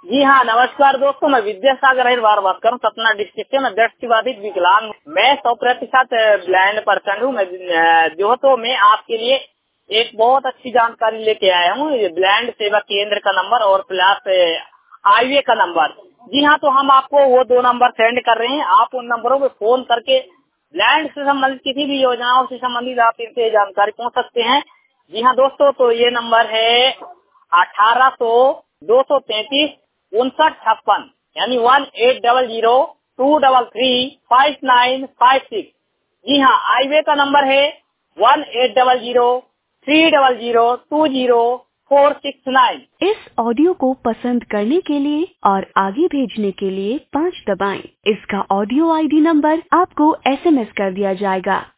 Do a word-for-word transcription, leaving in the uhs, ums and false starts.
जी हाँ, नमस्कार दोस्तों, मैं विद्यासागर अहिरवार बात करूँ सतना डिस्ट्रिक्ट से। मैं दृष्टिबाधित विकलांग, मैं सौ प्रतिशत ब्लाइंड पर्सन हूँ। मैं जो तो मैं आपके लिए एक बहुत अच्छी जानकारी लेके आया हूँ। ब्लाइंड सेवा केंद्र का नंबर और प्लस हाईवे का नंबर। जी हाँ, तो हम आपको वो दो नंबर सेंड कर रहे हैं। आप उन नंबरों पे फोन करके ब्लाइंड से संबंधित किसी भी योजनाओं से संबंधित आप इनसे जानकारी पहुँच सकते हैं। जी हाँ दोस्तों, तो ये नंबर है अठारह सौ दो सौ तैतीस उनसठ छप्पन, यानी one eight double zero two double three five nine five six. जी हाँ, हाईवे का नंबर है one eight double zero three double zero two zero four six nine. इस ऑडियो को पसंद करने के लिए और आगे भेजने के लिए पाँच दबाएं। इसका ऑडियो आईडी नंबर आपको एसएमएस कर दिया जाएगा।